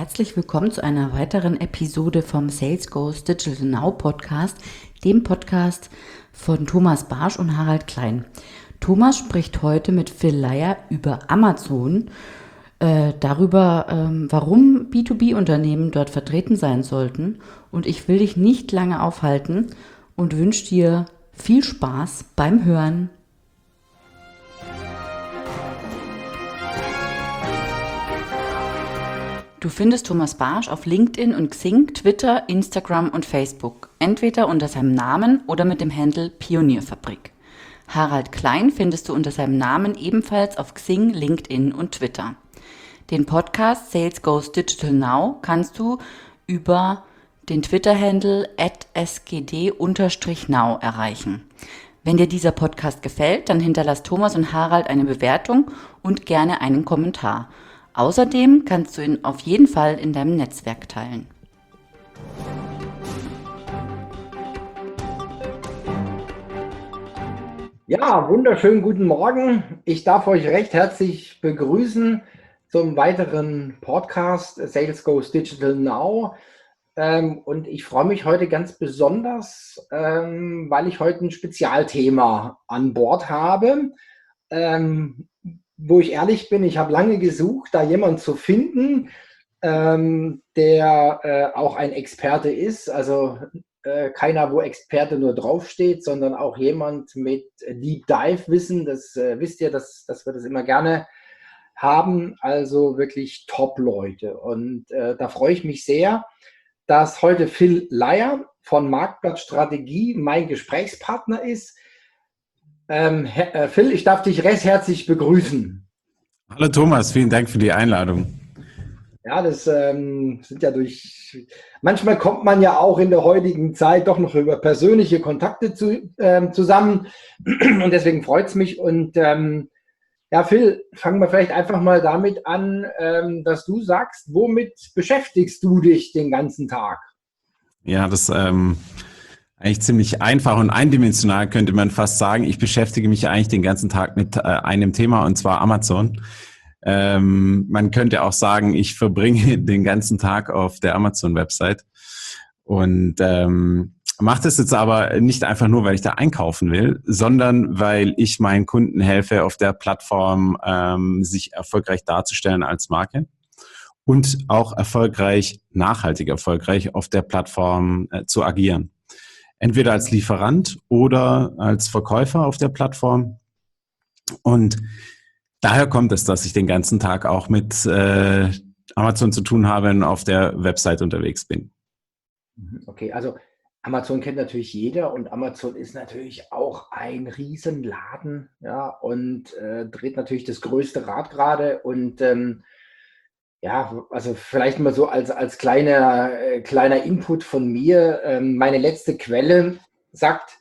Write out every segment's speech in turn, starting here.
Herzlich willkommen zu einer weiteren Episode vom Sales Goes Digital Now Podcast, dem Podcast von Thomas Barsch und Harald Klein. Thomas spricht heute mit Phil Leier über Amazon, darüber, warum B2B-Unternehmen dort vertreten sein sollten. Und ich will dich nicht lange aufhalten und wünsche dir viel Spaß beim Hören. Du findest Thomas Barsch auf LinkedIn und Xing, Twitter, Instagram und Facebook, entweder unter seinem Namen oder mit dem Handle Pionierfabrik. Harald Klein findest du unter seinem Namen ebenfalls auf Xing, LinkedIn und Twitter. Den Podcast Sales Goes Digital Now kannst du über den Twitter-Handle @sgd_now erreichen. Wenn dir dieser Podcast gefällt, dann hinterlass Thomas und Harald eine Bewertung und gerne einen Kommentar. Außerdem kannst du ihn auf jeden Fall in deinem Netzwerk teilen. Ja, wunderschönen guten Morgen. Ich darf euch recht herzlich begrüßen zum weiteren Podcast Sales Goes Digital Now. Und ich freue mich heute ganz besonders, weil ich heute ein Spezialthema an Bord habe. Wo ich ehrlich bin, ich habe lange gesucht, da jemanden zu finden, der auch ein Experte ist. Also keiner, wo Experte nur draufsteht, sondern auch jemand mit Deep Dive Wissen. Das wisst ihr, dass wir das immer gerne haben. Also wirklich Top-Leute. Und da freue ich mich sehr, dass heute Phil Leier von Marktplatz Strategie mein Gesprächspartner ist. Phil, ich darf dich recht herzlich begrüßen. Hallo Thomas, vielen Dank für die Einladung. Ja, das sind ja manchmal kommt man ja auch in der heutigen Zeit doch noch über persönliche Kontakte zusammen und deswegen freut es mich. Und ja, Phil, fangen wir vielleicht einfach mal damit an, dass du sagst, womit beschäftigst du dich den ganzen Tag? Ja, das eigentlich ziemlich einfach und eindimensional könnte man fast sagen. Ich beschäftige mich eigentlich den ganzen Tag mit einem Thema, und zwar Amazon. Man könnte auch sagen, ich verbringe den ganzen Tag auf der Amazon-Website und mache das jetzt aber nicht einfach nur, weil ich da einkaufen will, sondern weil ich meinen Kunden helfe, auf der Plattform sich erfolgreich darzustellen als Marke und auch nachhaltig erfolgreich auf der Plattform zu agieren. Entweder als Lieferant oder als Verkäufer auf der Plattform. Und daher kommt es, dass ich den ganzen Tag auch mit Amazon zu tun habe und auf der Website unterwegs bin. Okay, also Amazon kennt natürlich jeder und Amazon ist natürlich auch ein Riesenladen, ja, und dreht natürlich das größte Rad gerade. Und ja, also vielleicht mal so als kleiner Input von mir. Meine letzte Quelle sagt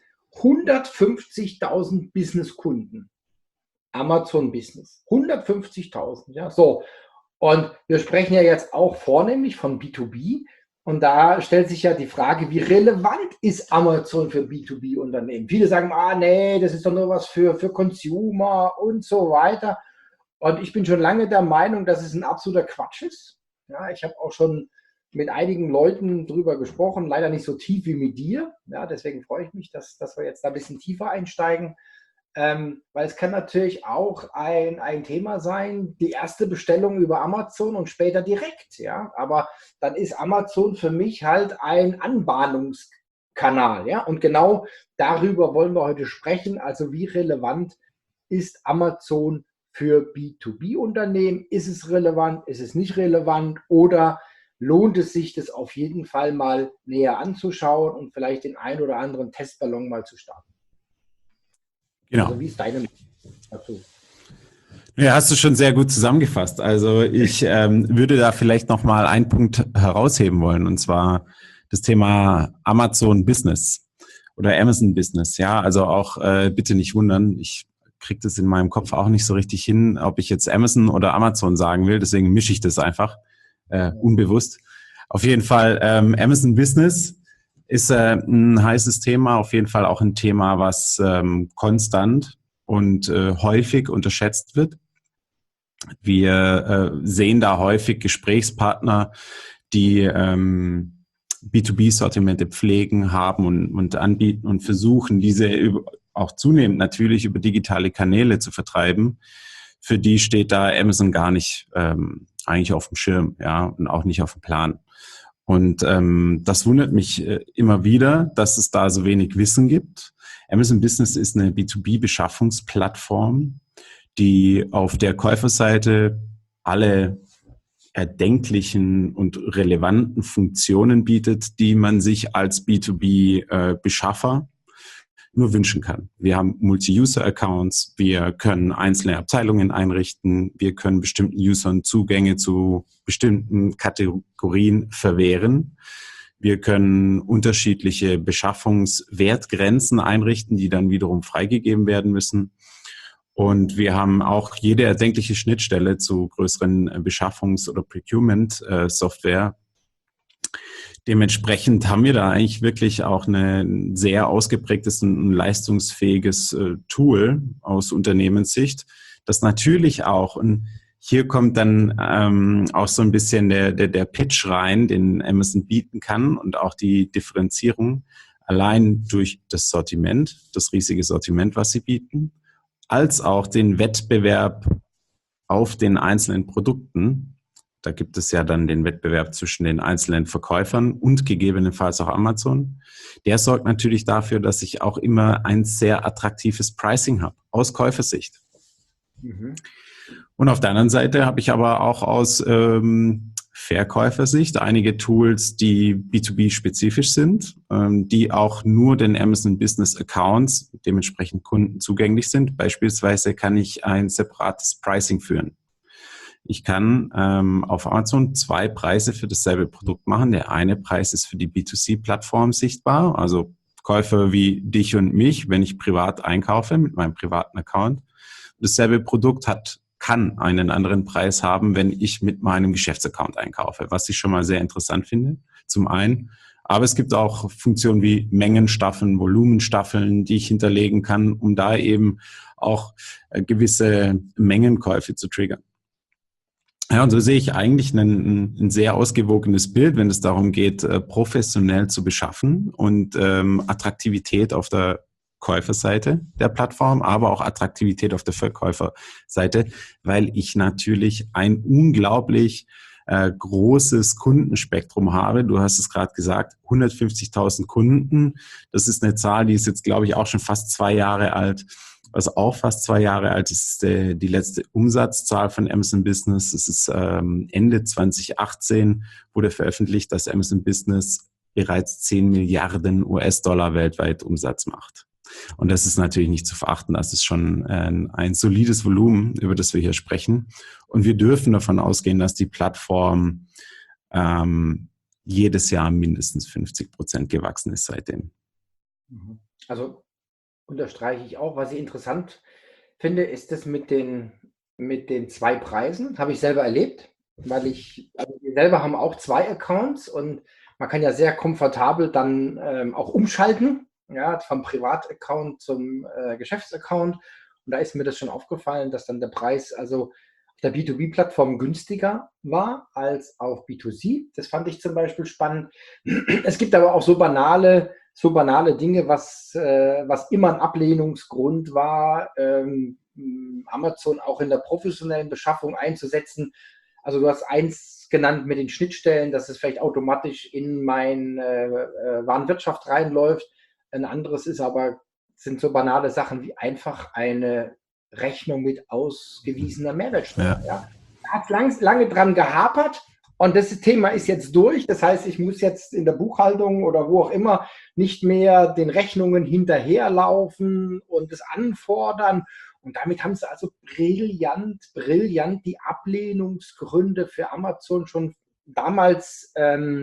150.000 Businesskunden. Amazon Business. 150.000, ja, so. Und wir sprechen ja jetzt auch vornehmlich von B2B. Und da stellt sich ja die Frage, wie relevant ist Amazon für B2B-Unternehmen? Viele sagen, nee, das ist doch nur was für Consumer und so weiter. Und ich bin schon lange der Meinung, dass es ein absoluter Quatsch ist. Ja, ich habe auch schon mit einigen Leuten drüber gesprochen, leider nicht so tief wie mit dir. Ja, deswegen freue ich mich, dass wir jetzt da ein bisschen tiefer einsteigen. Weil es kann natürlich auch ein Thema sein, die erste Bestellung über Amazon und später direkt. Ja, aber dann ist Amazon für mich halt ein Anbahnungskanal. Ja, und genau darüber wollen wir heute sprechen. Also wie relevant ist Amazon für B2B-Unternehmen? Ist es relevant? Ist es nicht relevant? Oder lohnt es sich, das auf jeden Fall mal näher anzuschauen und vielleicht den ein oder anderen Testballon mal zu starten? Genau. Also wie ist deine Meinung dazu? Ja, hast du schon sehr gut zusammengefasst. Also ich würde da vielleicht noch mal einen Punkt herausheben wollen, und zwar das Thema Amazon Business oder Amazon Business. Ja, also auch bitte nicht wundern, ich kriege das in meinem Kopf auch nicht so richtig hin, ob ich jetzt Amazon oder Amazon sagen will. Deswegen mische ich das einfach unbewusst. Auf jeden Fall Amazon Business ist ein heißes Thema, auf jeden Fall auch ein Thema, was konstant und häufig unterschätzt wird. Wir sehen da häufig Gesprächspartner, die B2B-Sortimente pflegen, haben und anbieten und versuchen, diese auch zunehmend natürlich über digitale Kanäle zu vertreiben. Für die steht da Amazon gar nicht eigentlich auf dem Schirm, ja, und auch nicht auf dem Plan. Und das wundert mich immer wieder, dass es da so wenig Wissen gibt. Amazon Business ist eine B2B-Beschaffungsplattform, die auf der Käuferseite alle erdenklichen und relevanten Funktionen bietet, die man sich als B2B-Beschaffer nur wünschen kann. Wir haben Multi-User-Accounts, wir können einzelne Abteilungen einrichten, wir können bestimmten Usern Zugänge zu bestimmten Kategorien verwehren. Wir können unterschiedliche Beschaffungswertgrenzen einrichten, die dann wiederum freigegeben werden müssen. Und wir haben auch jede erdenkliche Schnittstelle zu größeren Beschaffungs- oder Procurement-Software. Dementsprechend haben wir da eigentlich wirklich auch ein sehr ausgeprägtes und leistungsfähiges Tool aus Unternehmenssicht, das natürlich auch, und hier kommt dann auch so ein bisschen der Pitch rein, den Amazon bieten kann und auch die Differenzierung allein durch das Sortiment, das riesige Sortiment, was sie bieten, als auch den Wettbewerb auf den einzelnen Produkten. Da gibt es ja dann den Wettbewerb zwischen den einzelnen Verkäufern und gegebenenfalls auch Amazon. Der sorgt natürlich dafür, dass ich auch immer ein sehr attraktives Pricing habe, aus Käufersicht. Mhm. Und auf der anderen Seite habe ich aber auch aus Verkäufersicht einige Tools, die B2B-spezifisch sind, die auch nur den Amazon Business Accounts, dementsprechend Kunden, zugänglich sind. Beispielsweise kann ich ein separates Pricing führen. Ich kann auf Amazon 2 Preise für dasselbe Produkt machen. Der eine Preis ist für die B2C-Plattform sichtbar, also Käufer wie dich und mich, wenn ich privat einkaufe mit meinem privaten Account. Dasselbe Produkt kann einen anderen Preis haben, wenn ich mit meinem Geschäftsaccount einkaufe, was ich schon mal sehr interessant finde, zum einen. Aber es gibt auch Funktionen wie Mengenstaffeln, Volumenstaffeln, die ich hinterlegen kann, um da eben auch gewisse Mengenkäufe zu triggern. Ja, und so sehe ich eigentlich ein sehr ausgewogenes Bild, wenn es darum geht, professionell zu beschaffen und Attraktivität auf der Käuferseite der Plattform, aber auch Attraktivität auf der Verkäuferseite, weil ich natürlich ein unglaublich großes Kundenspektrum habe. Du hast es gerade gesagt, 150.000 Kunden. Das ist eine Zahl, die ist jetzt, glaube ich, auch schon fast 2 Jahre alt. Was auch fast 2 Jahre alt ist, die letzte Umsatzzahl von Amazon Business. Es ist Ende 2018 wurde veröffentlicht, dass Amazon Business bereits 10 Milliarden US-Dollar weltweit Umsatz macht. Und das ist natürlich nicht zu verachten. Das ist schon ein solides Volumen, über das wir hier sprechen. Und wir dürfen davon ausgehen, dass die Plattform jedes Jahr mindestens 50% gewachsen ist seitdem. Also unterstreiche ich auch. Was ich interessant finde, ist das mit den 2 Preisen. Das habe ich selber erlebt, weil wir selber haben auch 2 Accounts und man kann ja sehr komfortabel dann auch umschalten, ja, vom Privataccount zum Geschäftsaccount. Und da ist mir das schon aufgefallen, dass dann der Preis also auf der B2B-Plattform günstiger war als auf B2C. Das fand ich zum Beispiel spannend. Es gibt aber auch so banale Dinge, was immer ein Ablehnungsgrund war, Amazon auch in der professionellen Beschaffung einzusetzen. Also du hast eins genannt mit den Schnittstellen, dass es vielleicht automatisch in meine Warenwirtschaft reinläuft. Ein anderes sind so banale Sachen wie einfach eine Rechnung mit ausgewiesener Mehrwertsteuer. Ja. Da hat es lange dran gehapert. Und das Thema ist jetzt durch. Das heißt, ich muss jetzt in der Buchhaltung oder wo auch immer nicht mehr den Rechnungen hinterherlaufen und es anfordern. Und damit haben sie also brillant die Ablehnungsgründe für Amazon schon damals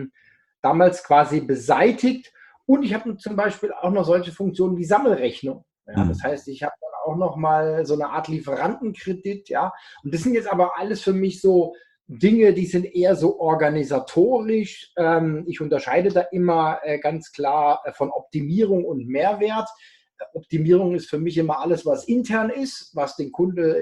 quasi beseitigt. Und ich habe zum Beispiel auch noch solche Funktionen wie Sammelrechnung. Ja, das heißt, ich habe dann auch noch mal so eine Art Lieferantenkredit. Ja, und das sind jetzt aber alles für mich so Dinge, die sind eher so organisatorisch. Ich unterscheide da immer ganz klar von Optimierung und Mehrwert. Optimierung ist für mich immer alles, was intern ist, was den Kunde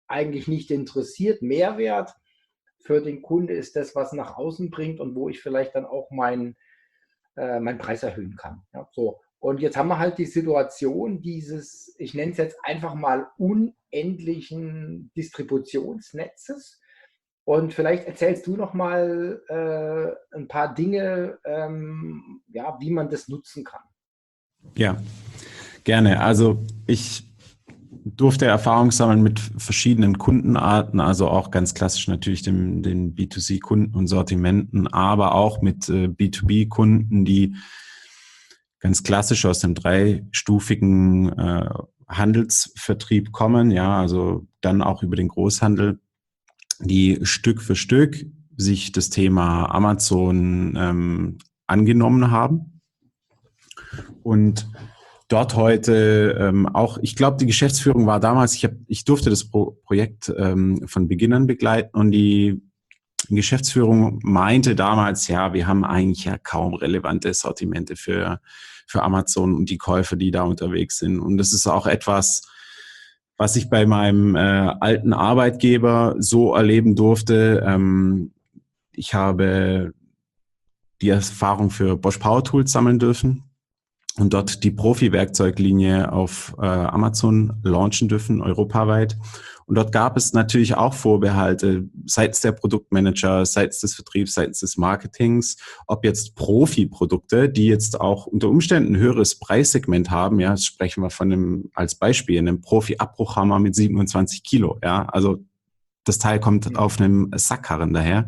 eigentlich nicht interessiert. Mehrwert für den Kunde ist das, was nach außen bringt und wo ich vielleicht dann auch meinen Preis erhöhen kann. Ja, so. Und jetzt haben wir halt die Situation dieses, ich nenne es jetzt einfach mal unendlichen Distributionsnetzes. Und vielleicht erzählst du noch mal ein paar Dinge, wie man das nutzen kann. Ja, gerne. Also ich durfte Erfahrung sammeln mit verschiedenen Kundenarten, also auch ganz klassisch natürlich den B2C-Kunden und Sortimenten, aber auch mit B2B-Kunden, die ganz klassisch aus dem dreistufigen Handelsvertrieb kommen, ja, also dann auch über den Großhandel, die Stück für Stück sich das Thema Amazon angenommen haben und dort heute auch, ich glaube, die Geschäftsführung war damals, ich durfte das Projekt von Beginn an begleiten und die Geschäftsführung meinte damals, ja, wir haben eigentlich ja kaum relevante Sortimente für Amazon und die Käufer, die da unterwegs sind. Und das ist auch etwas, was ich bei meinem alten Arbeitgeber so erleben durfte. Ich habe die Erfahrung für Bosch Power Tools sammeln dürfen und dort die Profi-Werkzeuglinie auf Amazon launchen dürfen, europaweit. Und dort gab es natürlich auch Vorbehalte seitens der Produktmanager, seitens des Vertriebs, seitens des Marketings, ob jetzt Profi-Produkte, die jetzt auch unter Umständen ein höheres Preissegment haben, ja, sprechen wir von einem, als Beispiel, einem Profi-Abbruchhammer mit 27 Kilo, ja, also das Teil kommt auf einem Sackkarren daher.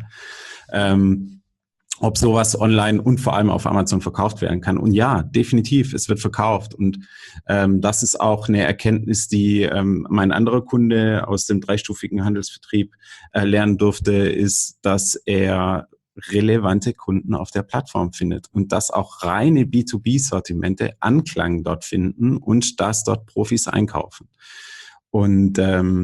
Ob sowas online und vor allem auf Amazon verkauft werden kann. Und ja, definitiv, es wird verkauft. Und das ist auch eine Erkenntnis, die mein anderer Kunde aus dem dreistufigen Handelsvertrieb lernen durfte, ist, dass er relevante Kunden auf der Plattform findet und dass auch reine B2B-Sortimente Anklang dort finden und dass dort Profis einkaufen. Und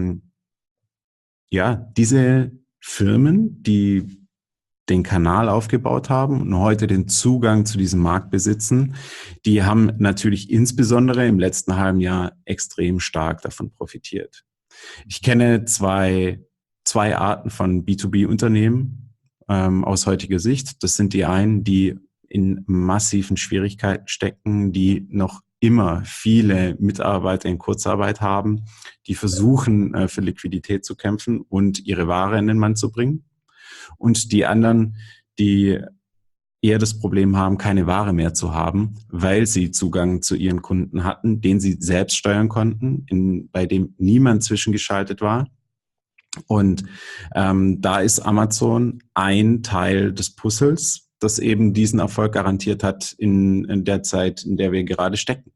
diese Firmen, die den Kanal aufgebaut haben und heute den Zugang zu diesem Markt besitzen, die haben natürlich insbesondere im letzten halben Jahr extrem stark davon profitiert. Ich kenne zwei Arten von B2B-Unternehmen aus heutiger Sicht. Das sind die einen, die in massiven Schwierigkeiten stecken, die noch immer viele Mitarbeiter in Kurzarbeit haben, die versuchen, für Liquidität zu kämpfen und ihre Ware in den Mann zu bringen. Und die anderen, die eher das Problem haben, keine Ware mehr zu haben, weil sie Zugang zu ihren Kunden hatten, den sie selbst steuern konnten, bei dem niemand zwischengeschaltet war. Und da ist Amazon ein Teil des Puzzles, das eben diesen Erfolg garantiert hat in der Zeit, in der wir gerade stecken.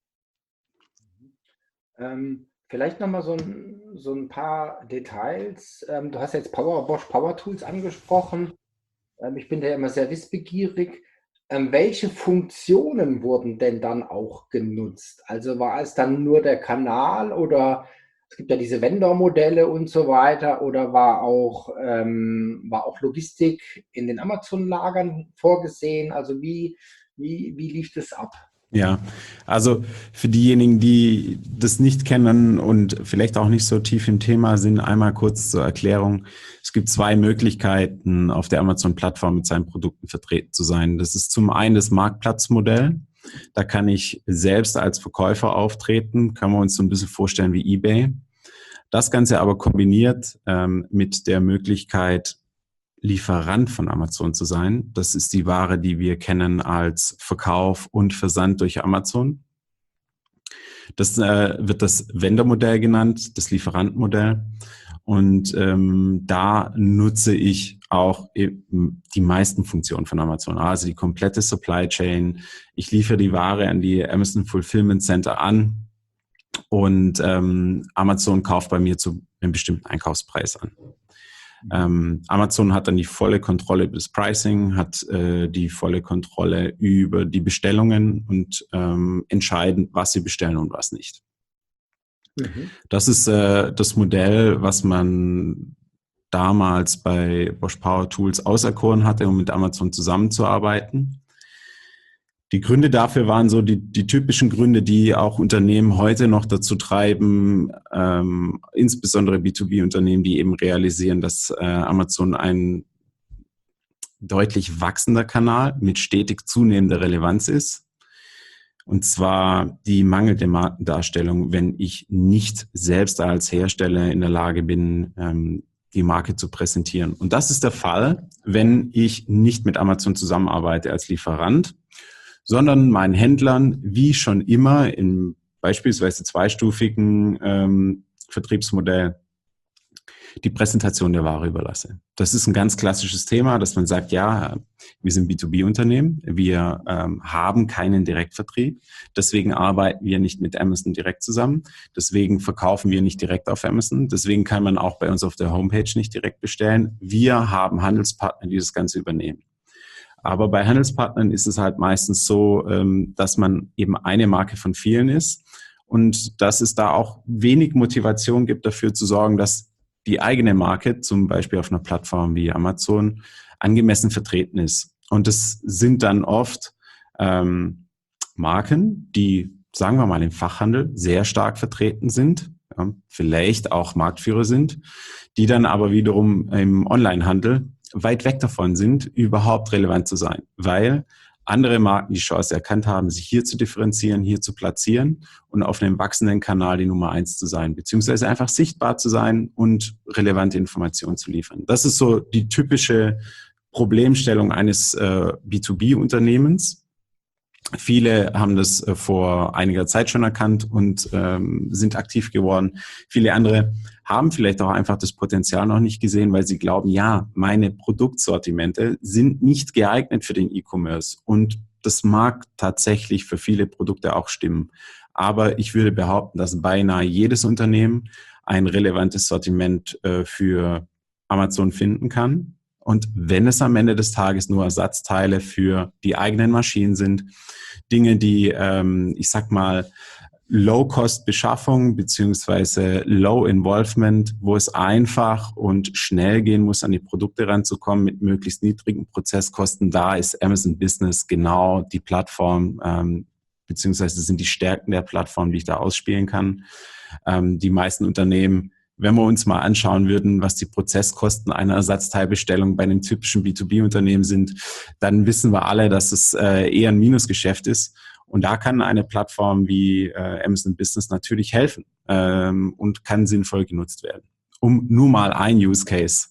Vielleicht nochmal so ein paar Details. Du hast jetzt Bosch Power Tools angesprochen. Ich bin da ja immer sehr wissbegierig. Welche Funktionen wurden denn dann auch genutzt? Also war es dann nur der Kanal oder es gibt ja diese Vendor-Modelle und so weiter oder war auch Logistik in den Amazon-Lagern vorgesehen? Also wie lief das ab? Ja, also für diejenigen, die das nicht kennen und vielleicht auch nicht so tief im Thema sind, einmal kurz zur Erklärung. Es gibt zwei Möglichkeiten, auf der Amazon-Plattform mit seinen Produkten vertreten zu sein. Das ist zum einen das Marktplatzmodell. Da kann ich selbst als Verkäufer auftreten, können wir uns so ein bisschen vorstellen wie eBay. Das Ganze aber kombiniert mit der Möglichkeit, Lieferant von Amazon zu sein. Das ist die Ware, die wir kennen als Verkauf und Versand durch Amazon. Das wird das Vendor-Modell genannt, das Lieferantenmodell. Und da nutze ich auch die meisten Funktionen von Amazon, also die komplette Supply Chain. Ich liefere die Ware an die Amazon Fulfillment Center an und Amazon kauft bei mir zu einem bestimmten Einkaufspreis an. Amazon hat dann die volle Kontrolle über das Pricing, hat die volle Kontrolle über die Bestellungen und entscheiden, was sie bestellen und was nicht. Mhm. Das ist das Modell, was man damals bei Bosch Power Tools auserkoren hatte, um mit Amazon zusammenzuarbeiten. Die Gründe dafür waren so die typischen Gründe, die auch Unternehmen heute noch dazu treiben, insbesondere B2B-Unternehmen, die eben realisieren, dass Amazon ein deutlich wachsender Kanal mit stetig zunehmender Relevanz ist. Und zwar die mangelnde Markendarstellung, wenn ich nicht selbst als Hersteller in der Lage bin, die Marke zu präsentieren. Und das ist der Fall, wenn ich nicht mit Amazon zusammenarbeite als Lieferant, sondern meinen Händlern, wie schon immer, im beispielsweise zweistufigen Vertriebsmodell, die Präsentation der Ware überlasse. Das ist ein ganz klassisches Thema, dass man sagt, ja, wir sind B2B-Unternehmen, wir haben keinen Direktvertrieb, deswegen arbeiten wir nicht mit Amazon direkt zusammen, deswegen verkaufen wir nicht direkt auf Amazon, deswegen kann man auch bei uns auf der Homepage nicht direkt bestellen. Wir haben Handelspartner, die das Ganze übernehmen. Aber bei Handelspartnern ist es halt meistens so, dass man eben eine Marke von vielen ist und dass es da auch wenig Motivation gibt, dafür zu sorgen, dass die eigene Marke, zum Beispiel auf einer Plattform wie Amazon, angemessen vertreten ist. Und es sind dann oft Marken, die, sagen wir mal, im Fachhandel sehr stark vertreten sind, ja, vielleicht auch Marktführer sind, die dann aber wiederum im Onlinehandel weit weg davon sind, überhaupt relevant zu sein, weil andere Marken die Chance erkannt haben, sich hier zu differenzieren, hier zu platzieren und auf einem wachsenden Kanal die Nummer 1 zu sein, beziehungsweise einfach sichtbar zu sein und relevante Informationen zu liefern. Das ist so die typische Problemstellung eines B2B-Unternehmens. Viele haben das vor einiger Zeit schon erkannt und sind aktiv geworden. Viele andere haben vielleicht auch einfach das Potenzial noch nicht gesehen, weil sie glauben, ja, meine Produktsortimente sind nicht geeignet für den E-Commerce. Und das mag tatsächlich für viele Produkte auch stimmen. Aber ich würde behaupten, dass beinahe jedes Unternehmen ein relevantes Sortiment für Amazon finden kann. Und wenn es am Ende des Tages nur Ersatzteile für die eigenen Maschinen sind, Dinge, die, ich sag mal, Low-Cost-Beschaffung beziehungsweise Low-Involvement, wo es einfach und schnell gehen muss, an die Produkte ranzukommen mit möglichst niedrigen Prozesskosten, da ist Amazon Business genau die Plattform, beziehungsweise sind die Stärken der Plattform, die ich da ausspielen kann. Die meisten Unternehmen, wenn wir uns mal anschauen würden, was die Prozesskosten einer Ersatzteilbestellung bei einem typischen B2B-Unternehmen sind, dann wissen wir alle, dass es eher ein Minusgeschäft ist. Und da kann eine Plattform wie Amazon Business natürlich helfen und kann sinnvoll genutzt werden, um nur mal ein Use Case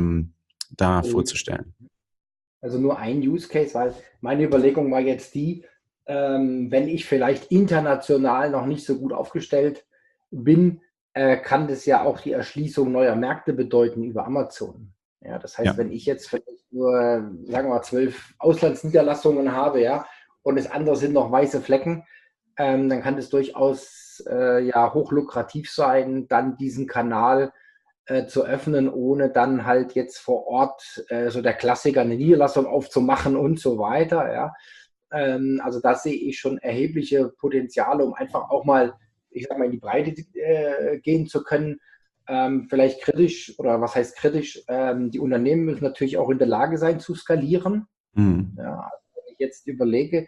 da vorzustellen. Also nur ein Use Case, weil meine Überlegung war jetzt die, wenn ich vielleicht international noch nicht so gut aufgestellt bin, kann das ja auch die Erschließung neuer Märkte bedeuten über Amazon. Ja, das heißt, wenn ich jetzt vielleicht nur, sagen wir mal, 12 Auslandsniederlassungen habe, ja, und das andere sind noch weiße Flecken, dann kann das durchaus hochlukrativ sein, dann diesen Kanal zu öffnen, ohne dann halt jetzt vor Ort so der Klassiker eine Niederlassung aufzumachen und so weiter. Ja. Also da sehe ich schon erhebliche Potenziale, um einfach auch mal, ich sag mal, in die Breite gehen zu können. Vielleicht kritisch, oder was heißt kritisch? Die Unternehmen müssen natürlich auch in der Lage sein zu skalieren. Ja, also wenn ich jetzt überlege,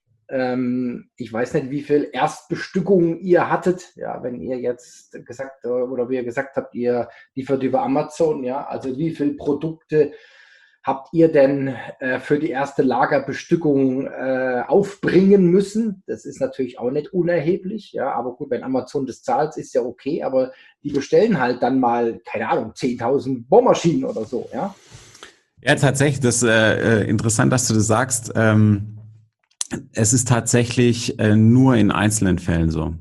ich weiß nicht, wie viel Erstbestückungen ihr hattet, ja, wenn ihr jetzt gesagt, oder wie ihr gesagt habt, ihr liefert über Amazon, ja, also wie viele Produkte habt ihr denn für die erste Lagerbestückung aufbringen müssen? Das ist natürlich auch nicht unerheblich, ja, aber gut, wenn Amazon das zahlt, ist ja okay, aber die bestellen halt dann mal, keine Ahnung, 10.000 Bohrmaschinen oder so, ja. Ja, tatsächlich, das ist interessant, dass du das sagst. Es ist tatsächlich nur in einzelnen Fällen so.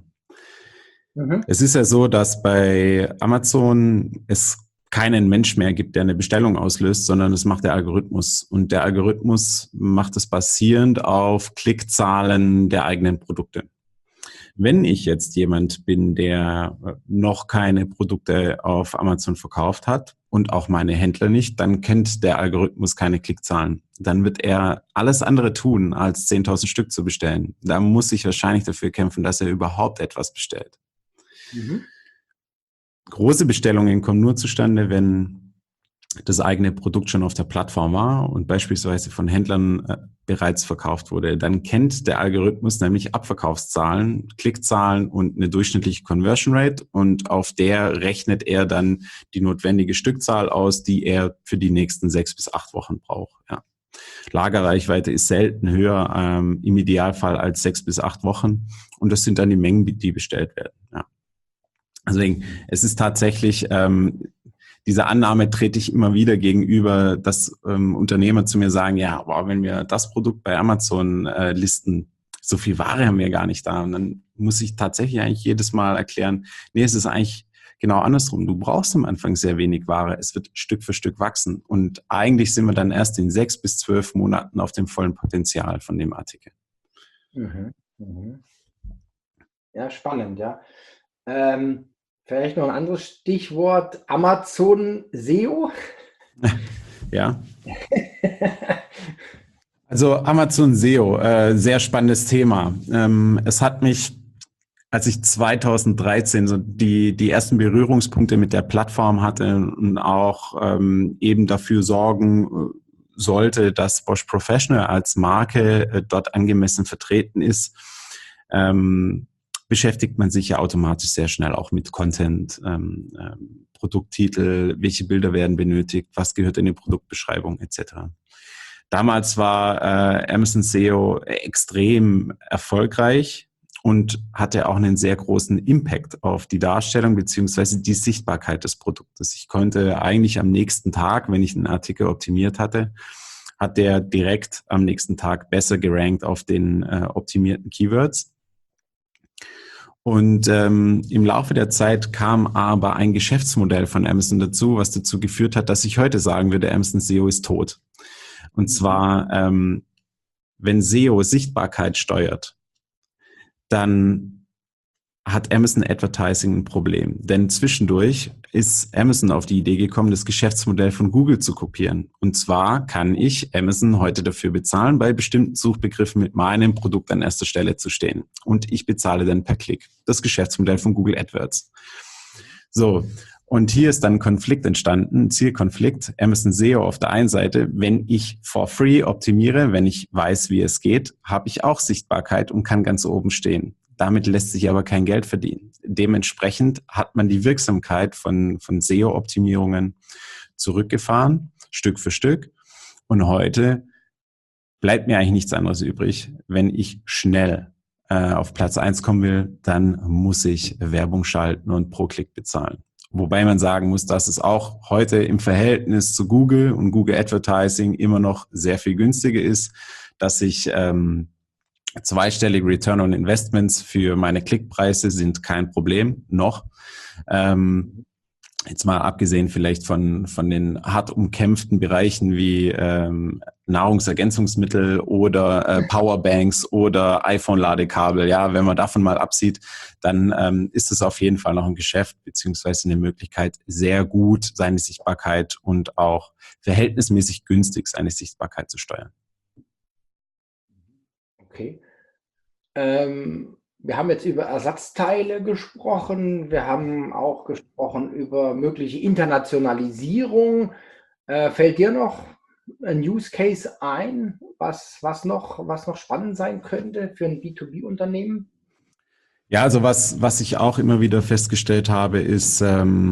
Es ist ja so, dass bei Amazon es keinen Mensch mehr gibt, der eine Bestellung auslöst, sondern das macht der Algorithmus. Und der Algorithmus macht es basierend auf Klickzahlen der eigenen Produkte. Wenn ich jetzt jemand bin, der noch keine Produkte auf Amazon verkauft hat und auch meine Händler nicht, dann kennt der Algorithmus keine Klickzahlen. Dann wird er alles andere tun, als 10.000 Stück zu bestellen. Da muss ich wahrscheinlich dafür kämpfen, dass er überhaupt etwas bestellt. Große Bestellungen kommen nur zustande, wenn das eigene Produkt schon auf der Plattform war und beispielsweise von Händlern bereits verkauft wurde. Dann kennt der Algorithmus nämlich Abverkaufszahlen, Klickzahlen und eine durchschnittliche Conversion Rate und auf der rechnet er dann die notwendige Stückzahl aus, die er für die nächsten 6 bis 8 Wochen braucht. Ja. Lagerreichweite ist selten höher, im Idealfall als 6 bis 8 Wochen und das sind dann die Mengen, die bestellt werden. Ja. Deswegen, es ist tatsächlich, dieser Annahme trete ich immer wieder gegenüber, dass Unternehmer zu mir sagen, ja, wow, wenn wir das Produkt bei Amazon listen, so viel Ware haben wir gar nicht da. Und dann muss ich tatsächlich eigentlich jedes Mal erklären, nee, es ist eigentlich genau andersrum. Du brauchst am Anfang sehr wenig Ware. Es wird Stück für Stück wachsen. Und eigentlich sind wir dann erst in 6 bis 12 Monaten auf dem vollen Potenzial von dem Artikel. Mhm. Mhm. Ja, spannend, ja. Vielleicht noch ein anderes Stichwort, Amazon SEO. Ja. Also Amazon SEO, sehr spannendes Thema. Es hat mich, als ich 2013 so die ersten Berührungspunkte mit der Plattform hatte und auch eben dafür sorgen sollte, dass Bosch Professional als Marke dort angemessen vertreten ist, beschäftigt man sich ja automatisch sehr schnell auch mit Content, Produkttitel, welche Bilder werden benötigt, was gehört in die Produktbeschreibung etc. Damals war Amazon SEO extrem erfolgreich und hatte auch einen sehr großen Impact auf die Darstellung beziehungsweise die Sichtbarkeit des Produktes. Ich konnte eigentlich am nächsten Tag, wenn ich einen Artikel optimiert hatte, hat der direkt am nächsten Tag besser gerankt auf den optimierten Keywords. Und im Laufe der Zeit kam aber ein Geschäftsmodell von Amazon dazu, was dazu geführt hat, dass ich heute sagen würde, Amazon SEO ist tot. Und zwar, wenn SEO Sichtbarkeit steuert, dann hat Amazon Advertising ein Problem. Denn zwischendurch ist Amazon auf die Idee gekommen, das Geschäftsmodell von Google zu kopieren. Und zwar kann ich Amazon heute dafür bezahlen, bei bestimmten Suchbegriffen mit meinem Produkt an erster Stelle zu stehen. Und ich bezahle dann per Klick. Das Geschäftsmodell von Google AdWords. So. Und hier ist dann ein Konflikt entstanden, Zielkonflikt, Amazon SEO auf der einen Seite. Wenn ich for free optimiere, wenn ich weiß, wie es geht, habe ich auch Sichtbarkeit und kann ganz oben stehen. Damit lässt sich aber kein Geld verdienen. Dementsprechend hat man die Wirksamkeit von SEO-Optimierungen zurückgefahren, Stück für Stück. Und heute bleibt mir eigentlich nichts anderes übrig. Wenn ich schnell auf Platz 1 kommen will, dann muss ich Werbung schalten und pro Klick bezahlen. Wobei man sagen muss, dass es auch heute im Verhältnis zu Google und Google Advertising immer noch sehr viel günstiger ist, dass ich zweistellige Return on Investments für meine Klickpreise sind kein Problem, noch. Jetzt mal abgesehen vielleicht von den hart umkämpften Bereichen wie Nahrungsergänzungsmittel oder Powerbanks oder iPhone-Ladekabel. Ja, wenn man davon mal absieht, dann ist es auf jeden Fall noch ein Geschäft beziehungsweise eine Möglichkeit, sehr gut seine Sichtbarkeit und auch verhältnismäßig günstig seine Sichtbarkeit zu steuern. Okay. Wir haben jetzt über Ersatzteile gesprochen. Wir haben auch gesprochen über mögliche Internationalisierung. Fällt dir noch ein Use Case ein, was noch spannend sein könnte für ein B2B-Unternehmen? Ja, also was ich auch immer wieder festgestellt habe, ist,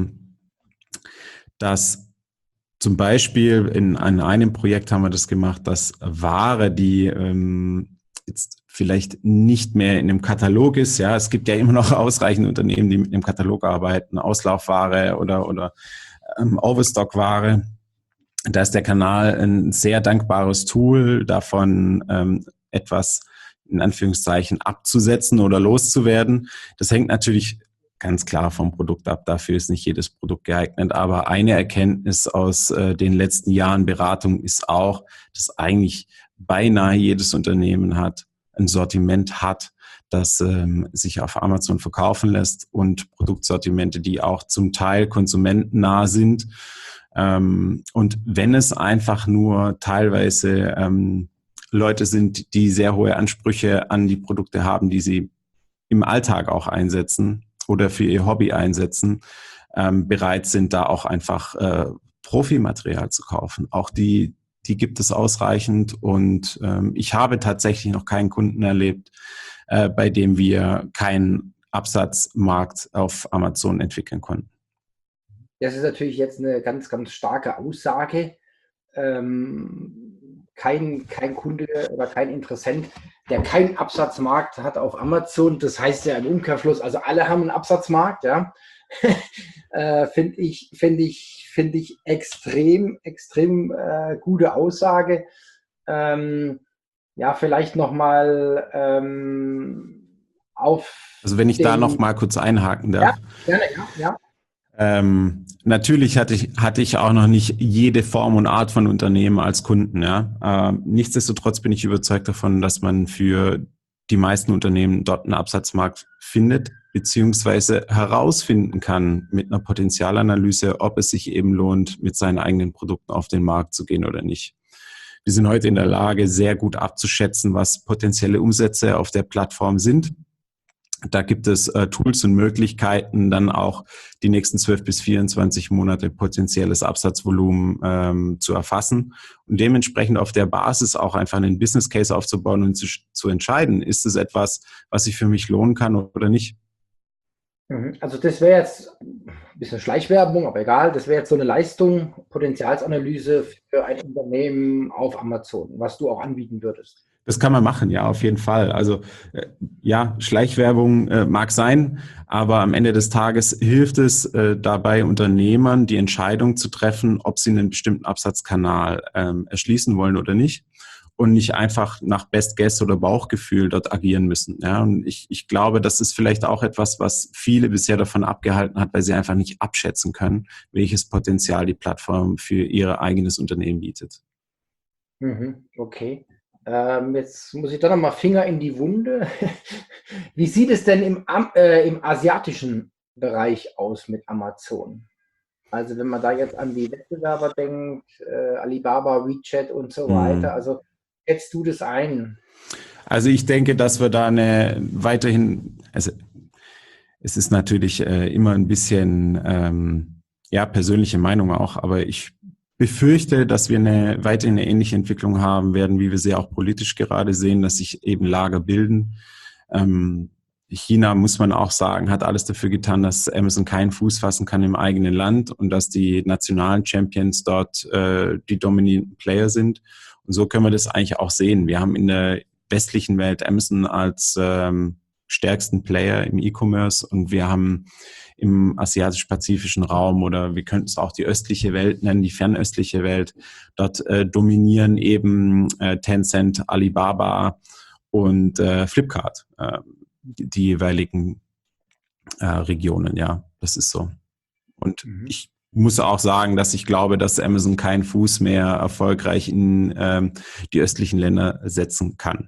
dass zum Beispiel an einem Projekt haben wir das gemacht, dass Ware, die jetzt vielleicht nicht mehr in dem Katalog ist, ja, es gibt ja immer noch ausreichend Unternehmen, die mit dem Katalog arbeiten, Auslaufware oder Overstock-Ware. Da ist der Kanal ein sehr dankbares Tool, davon etwas in Anführungszeichen abzusetzen oder loszuwerden. Das hängt natürlich ganz klar vom Produkt ab. Dafür ist nicht jedes Produkt geeignet. Aber eine Erkenntnis aus den letzten Jahren Beratung ist auch, dass eigentlich beinahe jedes Unternehmen ein Sortiment hat, das sich auf Amazon verkaufen lässt und Produktsortimente, die auch zum Teil konsumentennah sind. Und wenn es einfach nur teilweise Leute sind, die sehr hohe Ansprüche an die Produkte haben, die sie im Alltag auch einsetzen oder für ihr Hobby einsetzen, bereit sind, da auch einfach Profimaterial zu kaufen. Auch die die gibt es ausreichend und ich habe tatsächlich noch keinen Kunden erlebt, bei dem wir keinen Absatzmarkt auf Amazon entwickeln konnten. Das ist natürlich jetzt eine ganz, ganz starke Aussage. Kein Kunde oder kein Interessent, der keinen Absatzmarkt hat auf Amazon. Das heißt ja im Umkehrschluss, also alle haben einen Absatzmarkt, ja. Finde ich extrem gute Aussage. Ja, vielleicht nochmal auf Also wenn ich da noch mal kurz einhaken Ja, darf. gerne, ja. Natürlich hatte ich auch noch nicht jede Form und Art von Unternehmen als Kunden. Ja. Nichtsdestotrotz bin ich überzeugt davon, dass man für die meisten Unternehmen dort einen Absatzmarkt findet, beziehungsweise herausfinden kann mit einer Potenzialanalyse, ob es sich eben lohnt, mit seinen eigenen Produkten auf den Markt zu gehen oder nicht. Wir sind heute in der Lage, sehr gut abzuschätzen, was potenzielle Umsätze auf der Plattform sind. Da gibt es Tools und Möglichkeiten, dann auch die nächsten 12 bis 24 Monate potenzielles Absatzvolumen zu erfassen und dementsprechend auf der Basis auch einfach einen Business Case aufzubauen und zu entscheiden, ist es etwas, was sich für mich lohnen kann oder nicht. Also das wäre jetzt ein bisschen Schleichwerbung, aber egal, das wäre jetzt so eine Leistung, Potenzialsanalyse für ein Unternehmen auf Amazon, was du auch anbieten würdest. Das kann man machen, ja, auf jeden Fall. Also ja, Schleichwerbung mag sein, aber am Ende des Tages hilft es dabei Unternehmern, die Entscheidung zu treffen, ob sie einen bestimmten Absatzkanal erschließen wollen oder nicht und nicht einfach nach Best Guess oder Bauchgefühl dort agieren müssen. Ja, und ich glaube, das ist vielleicht auch etwas, was viele bisher davon abgehalten hat, weil sie einfach nicht abschätzen können, welches Potenzial die Plattform für ihr eigenes Unternehmen bietet. Okay. Jetzt muss ich da nochmal Finger in die Wunde. Wie sieht es denn im asiatischen Bereich aus mit Amazon? Also wenn man da jetzt an die Wettbewerber denkt, Alibaba, WeChat und so weiter, also schätzt du das ein? Also ich denke, dass wir da also es ist natürlich immer ein bisschen persönliche Meinung auch, aber ich befürchte, dass wir weiterhin eine ähnliche Entwicklung haben werden, wie wir sie auch politisch gerade sehen, dass sich eben Lager bilden. China, muss man auch sagen, hat alles dafür getan, dass Amazon keinen Fuß fassen kann im eigenen Land und dass die nationalen Champions dort die dominierenden Player sind. Und so können wir das eigentlich auch sehen. Wir haben in der westlichen Welt Amazon als stärksten Player im E-Commerce und wir haben im asiatisch-pazifischen Raum oder wir könnten es auch die östliche Welt nennen, die fernöstliche Welt. Dort dominieren eben Tencent, Alibaba und Flipkart, die jeweiligen Regionen. Ja, das ist so. Und ich muss auch sagen, dass ich glaube, dass Amazon keinen Fuß mehr erfolgreich in die östlichen Länder setzen kann.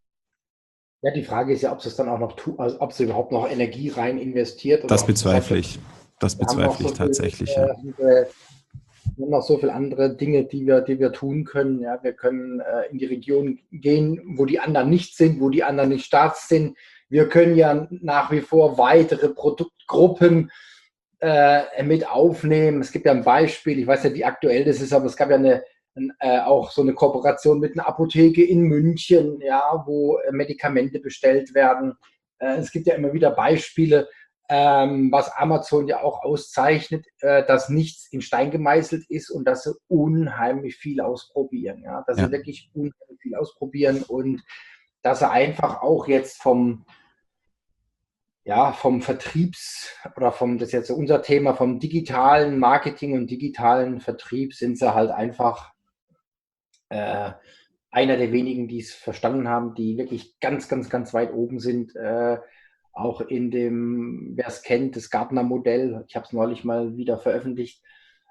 Ja, die Frage ist ja, ob sie es dann auch noch also ob sie überhaupt noch Energie rein investiert. Das bezweifle ich. Das bezweifle ich tatsächlich. Ja. Wir haben noch so viele andere Dinge, die wir tun können. Ja, wir können in die Region gehen, wo die anderen nicht sind, wo die anderen nicht Staats sind. Wir können ja nach wie vor weitere Produktgruppen mit aufnehmen. Es gibt ja ein Beispiel, ich weiß nicht, wie aktuell das ist, aber es gab ja auch so eine Kooperation mit einer Apotheke in München, ja, wo Medikamente bestellt werden. Es gibt ja immer wieder Beispiele, was Amazon ja auch auszeichnet, dass nichts in Stein gemeißelt ist und dass sie unheimlich viel ausprobieren. Ja? Dass sie wirklich unheimlich viel ausprobieren und dass sie einfach auch jetzt vom Vertriebs- oder das ist jetzt unser Thema, vom digitalen Marketing und digitalen Vertrieb sind sie halt einfach einer der wenigen, die es verstanden haben, die wirklich ganz, ganz, ganz weit oben sind. Auch in dem, wer es kennt, das Gartner-Modell. Ich habe es neulich mal wieder veröffentlicht.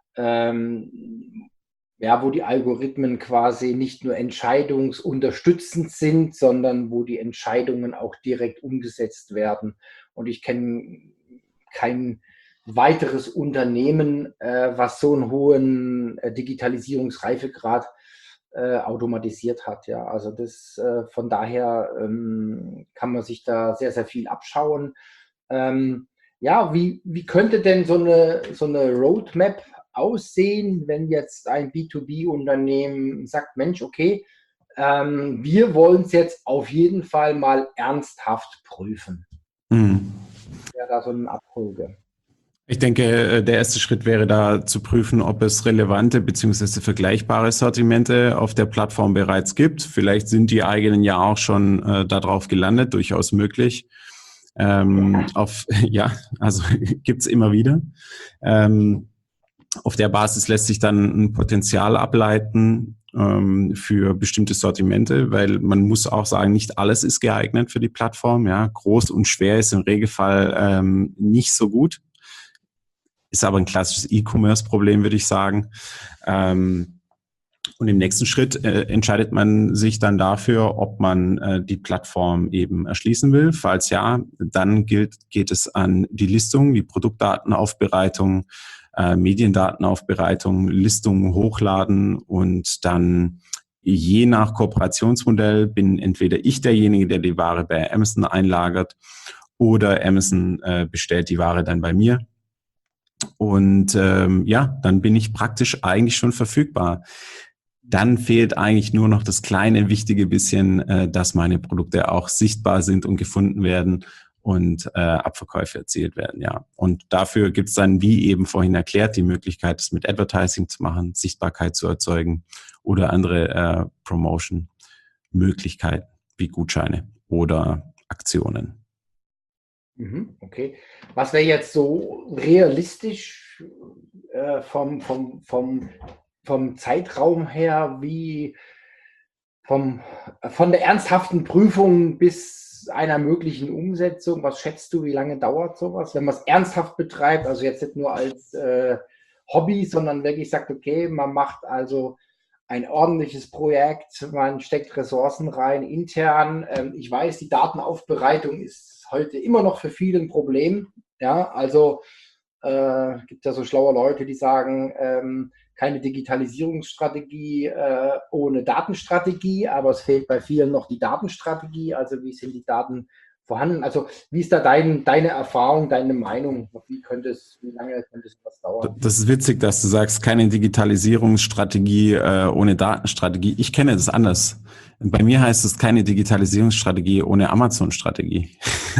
Wo die Algorithmen quasi nicht nur entscheidungsunterstützend sind, sondern wo die Entscheidungen auch direkt umgesetzt werden. Und ich kenne kein weiteres Unternehmen, was so einen hohen Digitalisierungsreifegrad automatisiert hat. Ja, also das von daher kann man sich da sehr, sehr viel abschauen. Wie könnte denn so eine Roadmap aussehen, wenn jetzt ein B2B-Unternehmen sagt, Mensch, okay, wir wollen es jetzt auf jeden Fall mal ernsthaft prüfen? Ja, da so eine Abfolge. Ich denke, der erste Schritt wäre da zu prüfen, ob es relevante bzw. vergleichbare Sortimente auf der Plattform bereits gibt. Vielleicht sind die eigenen ja auch schon darauf gelandet, durchaus möglich. Also gibt's immer wieder. Auf der Basis lässt sich dann ein Potenzial ableiten für bestimmte Sortimente, weil man muss auch sagen, nicht alles ist geeignet für die Plattform. Ja, groß und schwer ist im Regelfall nicht so gut. Ist aber ein klassisches E-Commerce-Problem, würde ich sagen. Und im nächsten Schritt entscheidet man sich dann dafür, ob man die Plattform eben erschließen will. Falls ja, dann geht es an die Listung, die Produktdatenaufbereitung, Mediendatenaufbereitung, Listungen hochladen und dann je nach Kooperationsmodell bin entweder ich derjenige, der die Ware bei Amazon einlagert oder Amazon bestellt die Ware dann bei mir. Und dann bin ich praktisch eigentlich schon verfügbar. Dann fehlt eigentlich nur noch das kleine, wichtige bisschen, dass meine Produkte auch sichtbar sind und gefunden werden und Abverkäufe erzielt werden. Ja. Und dafür gibt es dann, wie eben vorhin erklärt, die Möglichkeit, es mit Advertising zu machen, Sichtbarkeit zu erzeugen oder andere Promotion-Möglichkeiten wie Gutscheine oder Aktionen. Okay. Was wäre jetzt so realistisch vom Zeitraum her, wie von der ernsthaften Prüfung bis einer möglichen Umsetzung? Was schätzt du, wie lange dauert sowas, wenn man es ernsthaft betreibt? Also jetzt nicht nur als Hobby, sondern wirklich sagt, okay, man macht also ein ordentliches Projekt, man steckt Ressourcen rein, intern. Ich weiß, die Datenaufbereitung ist heute immer noch für viele ein Problem. Ja, also gibt ja so schlaue Leute, die sagen, keine Digitalisierungsstrategie ohne Datenstrategie, aber es fehlt bei vielen noch die Datenstrategie. Also wie sind die Daten vorhanden? Also wie ist da deine Erfahrung, deine Meinung? Wie lange könnte es was dauern? Das ist witzig, dass du sagst, keine Digitalisierungsstrategie ohne Datenstrategie. Ich kenne das anders. Bei mir heißt es keine Digitalisierungsstrategie ohne Amazon-Strategie.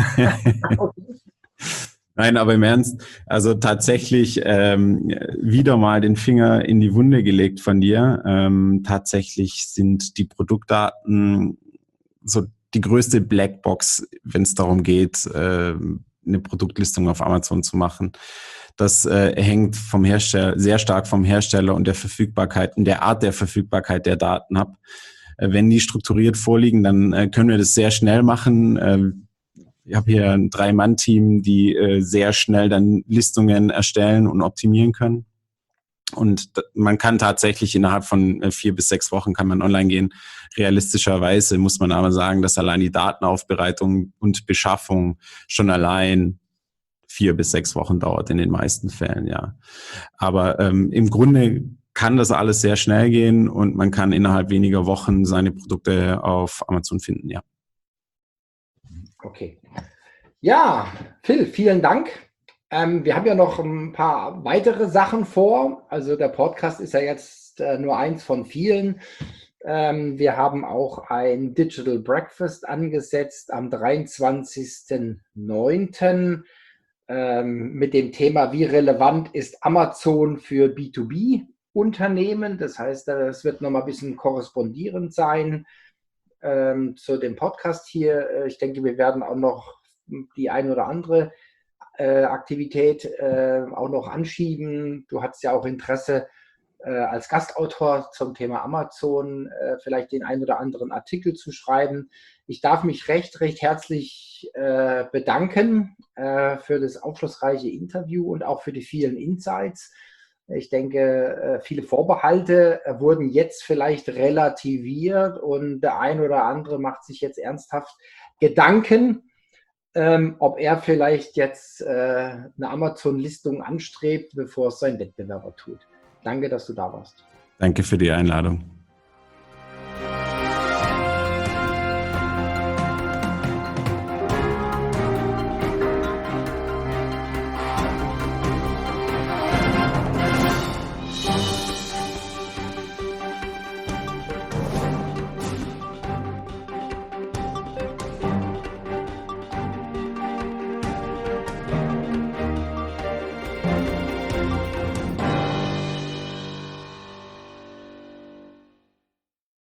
Nein, aber im Ernst, also tatsächlich wieder mal den Finger in die Wunde gelegt von dir. Tatsächlich sind die Produktdaten so die größte Blackbox, wenn es darum geht, eine Produktlistung auf Amazon zu machen. Das hängt vom Hersteller, sehr stark vom Hersteller und der Verfügbarkeit und der Art der Verfügbarkeit der Daten ab. Wenn die strukturiert vorliegen, dann können wir das sehr schnell machen. Ich habe hier ein 3-Mann-Team, die sehr schnell dann Listungen erstellen und optimieren können. Und man kann tatsächlich innerhalb von 4 bis 6 Wochen kann man online gehen. Realistischerweise muss man aber sagen, dass allein die Datenaufbereitung und Beschaffung schon allein 4 bis 6 Wochen dauert in den meisten Fällen, ja. Aber im Grunde kann das alles sehr schnell gehen und man kann innerhalb weniger Wochen seine Produkte auf Amazon finden, ja. Okay. Ja, Phil, vielen Dank. Wir haben ja noch ein paar weitere Sachen vor. Also der Podcast ist ja jetzt nur eins von vielen. Wir haben auch ein Digital Breakfast angesetzt am 23.09. Mit dem Thema, wie relevant ist Amazon für B2B-Unternehmen. Das heißt, es wird nochmal ein bisschen korrespondierend sein zu dem Podcast hier. Ich denke, wir werden auch noch die ein oder andere Aktivität auch noch anschieben. Du hattest ja auch Interesse als Gastautor zum Thema Amazon vielleicht den ein oder anderen Artikel zu schreiben. Ich darf mich recht herzlich bedanken für das aufschlussreiche Interview und auch für die vielen Insights. Ich denke, viele Vorbehalte wurden jetzt vielleicht relativiert und der ein oder andere macht sich jetzt ernsthaft Gedanken, ob er vielleicht jetzt eine Amazon-Listung anstrebt, bevor es sein Wettbewerber tut. Danke, dass du da warst. Danke für die Einladung.